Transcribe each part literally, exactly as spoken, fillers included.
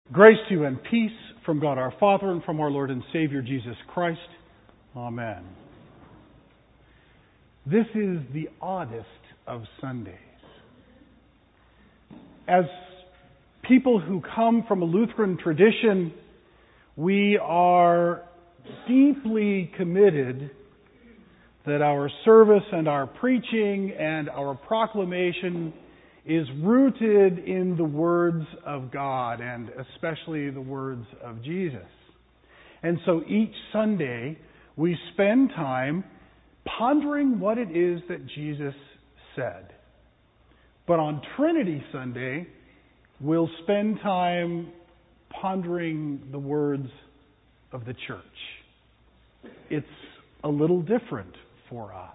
Grace to you and peace from God our Father and from our Lord and Savior Jesus Christ. Amen. This is the oddest of Sundays. As people who come from a Lutheran tradition, we are deeply committed that our service and our preaching and our proclamation is rooted in the words of God, and especially the words of Jesus. And so each Sunday, we spend time pondering what it is that Jesus said. But on Trinity Sunday, we'll spend time pondering the words of the church. It's a little different for us.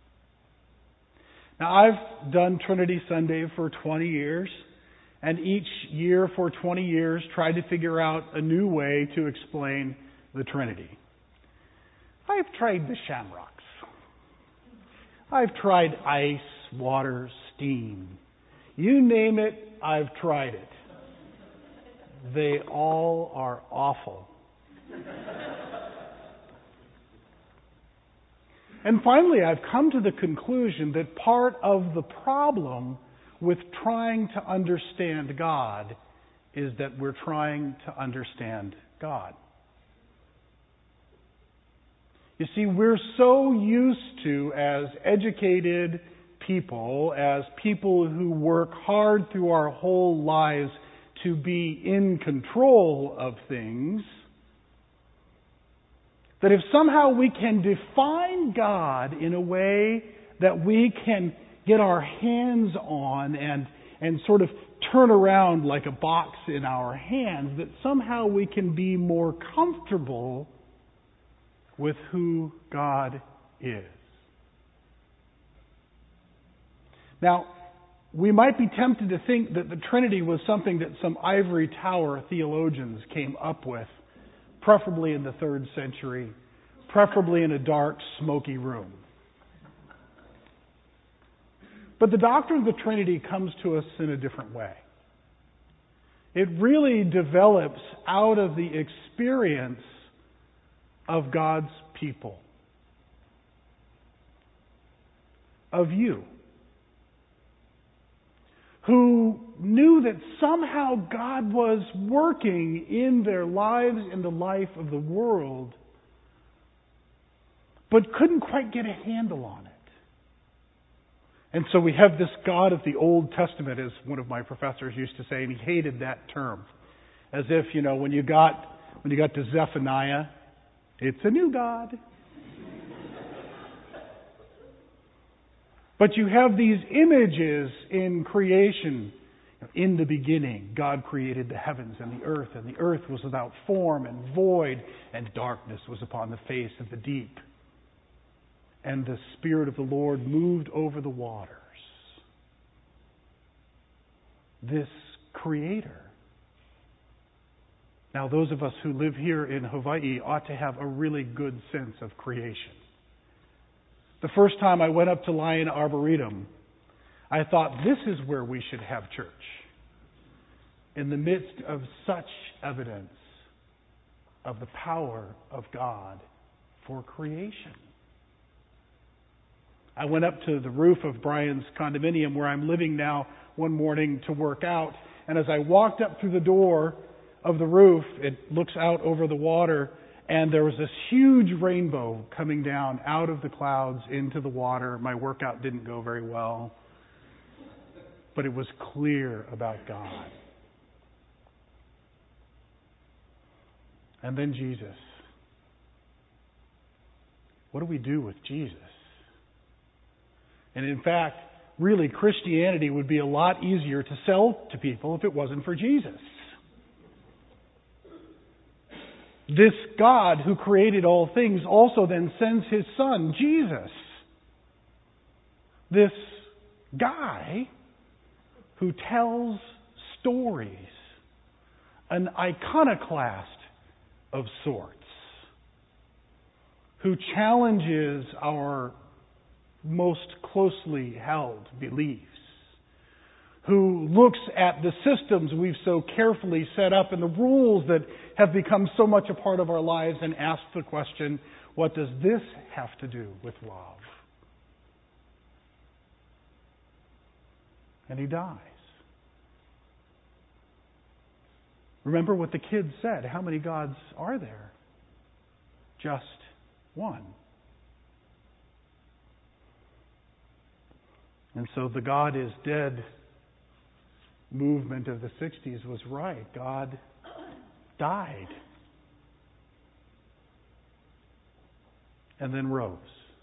Now, I've done Trinity Sunday for twenty years, and each year for twenty years tried to figure out a new way to explain the Trinity. I've tried the shamrocks. I've tried ice, water, steam. You name it, I've tried it. They all are awful. And finally, I've come to the conclusion that part of the problem with trying to understand God is that we're trying to understand God. You see, we're so used to, as educated people, as people who work hard through our whole lives to be in control of things, that if somehow we can define God in a way that we can get our hands on and, and sort of turn around like a box in our hands, that somehow we can be more comfortable with who God is. Now, we might be tempted to think that the Trinity was something that some ivory tower theologians came up with, preferably in the third century, preferably in a dark, smoky room. But the doctrine of the Trinity comes to us in a different way. It really develops out of the experience of God's people, of you, who knew that somehow God was working in their lives, in the life of the world, but couldn't quite get a handle on it. And so we have this God of the Old Testament, as one of my professors used to say, and he hated that term. As if, you know, when you got when you got to Zephaniah, it's a new God. But you have these images in creation. In the beginning, God created the heavens and the earth, and the earth was without form and void, and darkness was upon the face of the deep. And the Spirit of the Lord moved over the waters. This Creator. Now, those of us who live here in Hawaii ought to have a really good sense of creation. The first time I went up to Lion Arboretum, I thought, this is where we should have church. In the midst of such evidence of the power of God for creation. I went up to the roof of Brian's condominium where I'm living now one morning to work out. And as I walked up through the door of the roof, it looks out over the water, and there was this huge rainbow coming down out of the clouds into the water. My workout didn't go very well, but it was clear about God. And then Jesus. What do we do with Jesus? And in fact, really, Christianity would be a lot easier to sell to people if it wasn't for Jesus. This God who created all things also then sends His Son, Jesus. This guy who tells stories, an iconoclast of sorts, who challenges our most closely held beliefs, who looks at the systems we've so carefully set up and the rules that have become so much a part of our lives and asks the question, what does this have to do with love? And he dies. Remember what the kids said. How many gods are there? Just one. And so the God is dead movement of the sixties was right. God died. And then rose.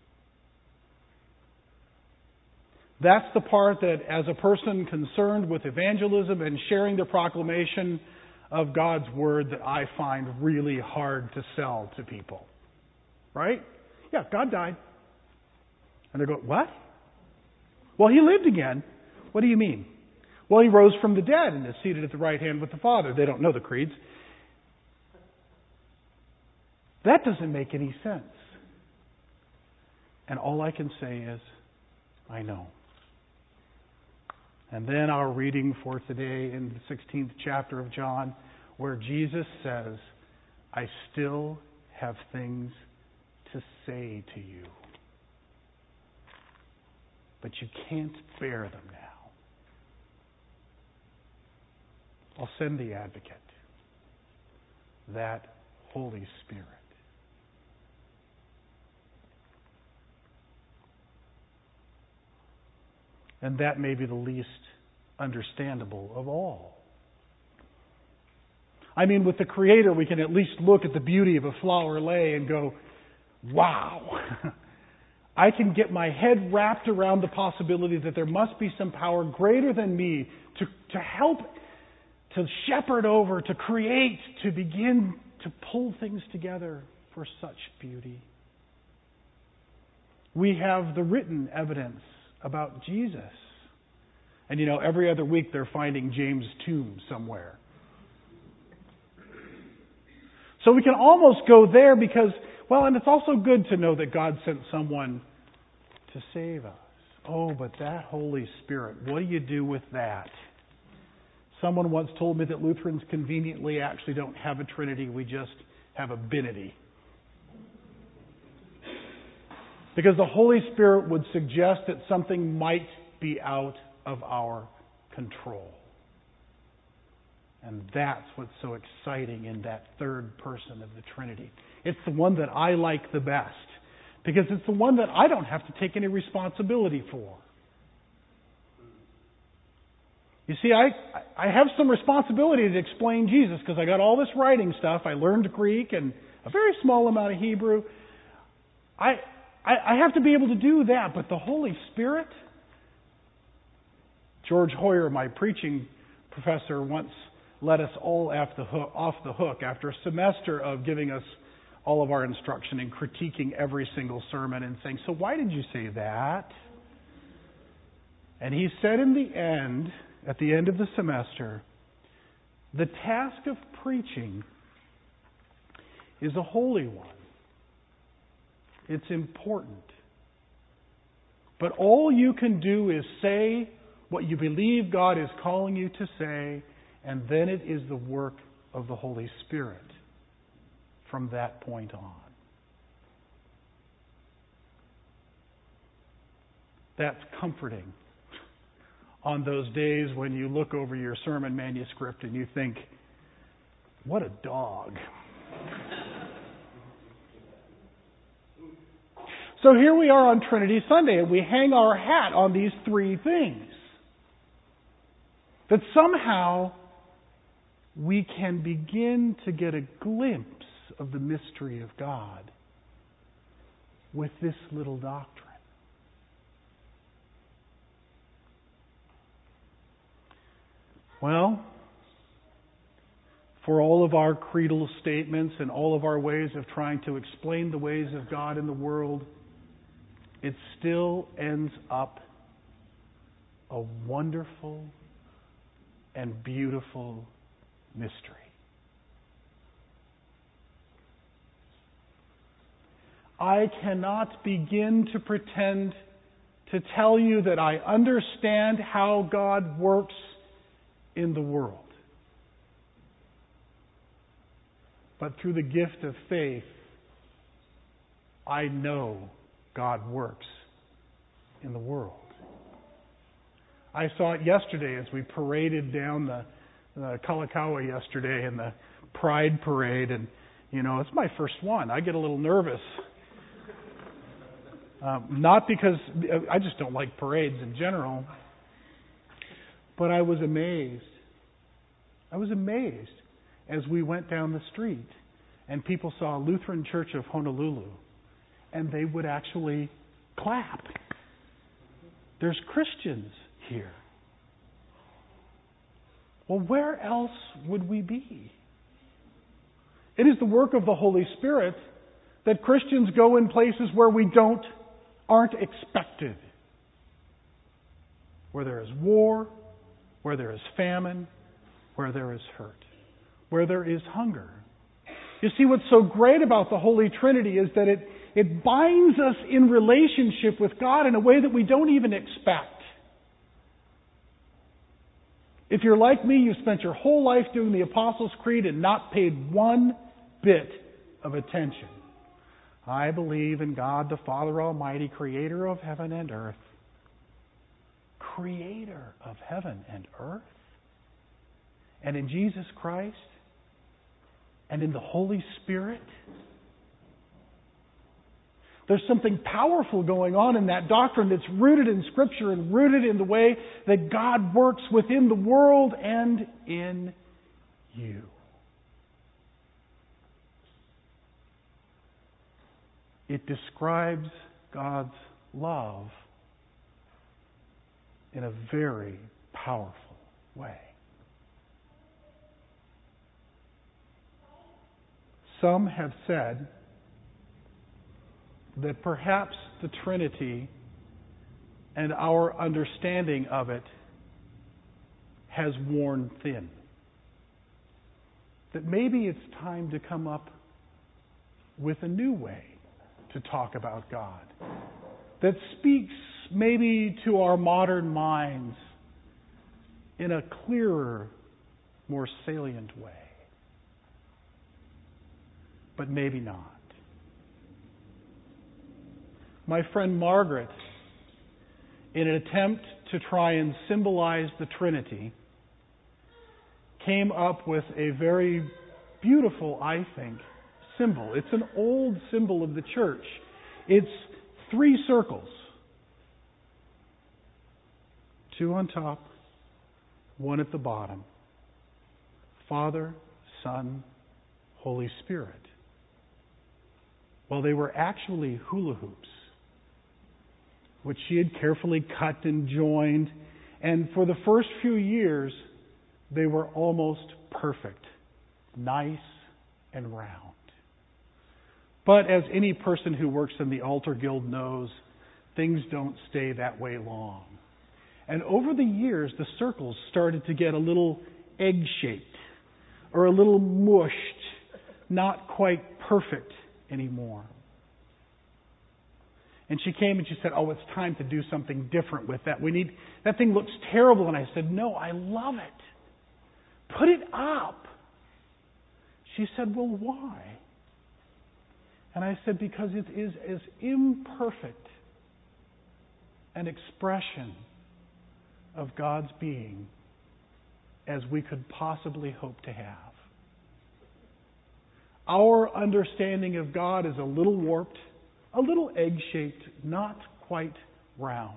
That's the part that, as a person concerned with evangelism and sharing the proclamation of God's Word, that I find really hard to sell to people. Right? Yeah, God died. And they go, what? Well, He lived again. What do you mean? Well, He rose from the dead and is seated at the right hand with the Father. They don't know the creeds. That doesn't make any sense. And all I can say is, I know. And then our reading for today in the sixteenth chapter of John, where Jesus says, I still have things to say to you. But you can't bear them now. I'll send the advocate, that Holy Spirit. And that may be the least understandable of all. I mean, with the Creator, we can at least look at the beauty of a flower lay and go, wow. I can get my head wrapped around the possibility that there must be some power greater than me to, to help, to shepherd over, to create, to begin to pull things together for such beauty. We have the written evidence about Jesus. And you know, every other week they're finding James' tomb somewhere. So we can almost go there because, well, and it's also good to know that God sent someone to save us. Oh, but that Holy Spirit, what do you do with that? Someone once told me that Lutherans conveniently actually don't have a Trinity, we just have a binity. Because the Holy Spirit would suggest that something might be out of our control. And that's what's so exciting in that third person of the Trinity. It's the one that I like the best. Because it's the one that I don't have to take any responsibility for. You see, I, I have some responsibility to explain Jesus because I got all this writing stuff. I learned Greek and a very small amount of Hebrew. I... I have to be able to do that, but the Holy Spirit? George Hoyer, my preaching professor, once let us all off the hook, off the hook after a semester of giving us all of our instruction and critiquing every single sermon and saying, so why did you say that? And he said in the end, at the end of the semester, the task of preaching is a holy one. It's important. But all you can do is say what you believe God is calling you to say, and then it is the work of the Holy Spirit from that point on. That's comforting on those days when you look over your sermon manuscript and you think, what a dog. So here we are on Trinity Sunday, and we hang our hat on these three things. That somehow we can begin to get a glimpse of the mystery of God with this little doctrine. Well, for all of our creedal statements and all of our ways of trying to explain the ways of God in the world, it still ends up a wonderful and beautiful mystery. I cannot begin to pretend to tell you that I understand how God works in the world. But through the gift of faith, I know God works in the world. I saw it yesterday as we paraded down the, the Kalakaua yesterday in the Pride Parade, and you know, it's my first one. I get a little nervous. Um, not because I just don't like parades in general, but I was amazed. I was amazed as we went down the street and people saw Lutheran Church of Honolulu, and they would actually clap. There's Christians here. Well, where else would we be? It is the work of the Holy Spirit that Christians go in places where we don't, aren't expected. Where there is war, where there is famine, where there is hurt, where there is hunger. You see, what's so great about the Holy Trinity is that it, it binds us in relationship with God in a way that we don't even expect. If you're like me, you've spent your whole life doing the Apostles' Creed and not paid one bit of attention. I believe in God the Father Almighty, creator of heaven and earth. Creator of heaven and earth? And in Jesus Christ? And in the Holy Spirit? There's something powerful going on in that doctrine that's rooted in Scripture and rooted in the way that God works within the world and in you. It describes God's love in a very powerful way. Some have said that perhaps the Trinity and our understanding of it has worn thin. That maybe it's time to come up with a new way to talk about God that speaks maybe to our modern minds in a clearer, more salient way. But maybe not. My friend Margaret, in an attempt to try and symbolize the Trinity, came up with a very beautiful, I think, symbol. It's an old symbol of the church. It's three circles. Two on top, one at the bottom. Father, Son, Holy Spirit. Well, they were actually hula hoops, which she had carefully cut and joined. And for the first few years, they were almost perfect, nice and round. But as any person who works in the altar guild knows, things don't stay that way long. And over the years, the circles started to get a little egg-shaped or a little mushed, not quite perfect anymore. And she came and she said, oh, it's time to do something different with that. We need, that thing looks terrible. And I said, no, I love it. Put it up. She said, well, why? And I said, because it is as imperfect an expression of God's being as we could possibly hope to have. Our understanding of God is a little warped, a little egg-shaped, not quite round.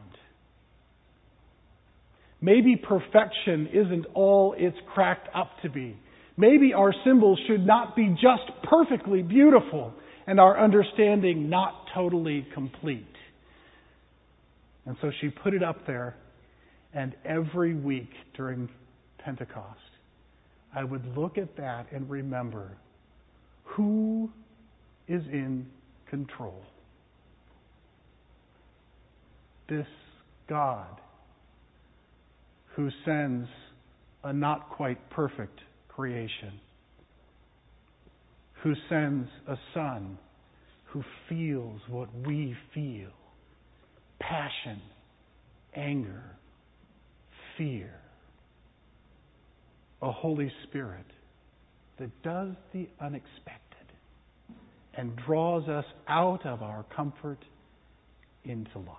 Maybe perfection isn't all it's cracked up to be. Maybe our symbols should not be just perfectly beautiful and our understanding not totally complete. And so she put it up there, and every week during Pentecost, I would look at that and remember who is in control. This God who sends a not quite perfect creation, who sends a Son who feels what we feel, passion anger, fear. A Holy Spirit that does the unexpected and draws us out of our comfort into life.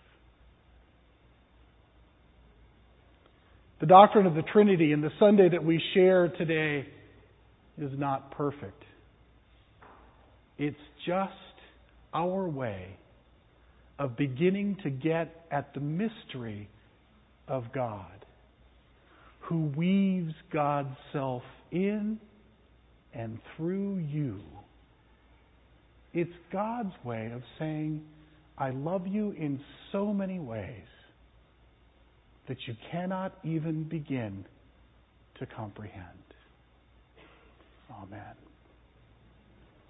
The doctrine of the Trinity in the Sunday that we share today is not perfect. It's just our way of beginning to get at the mystery of God, who weaves God's self in and through you. It's God's way of saying, I love you in so many ways that you cannot even begin to comprehend. Amen.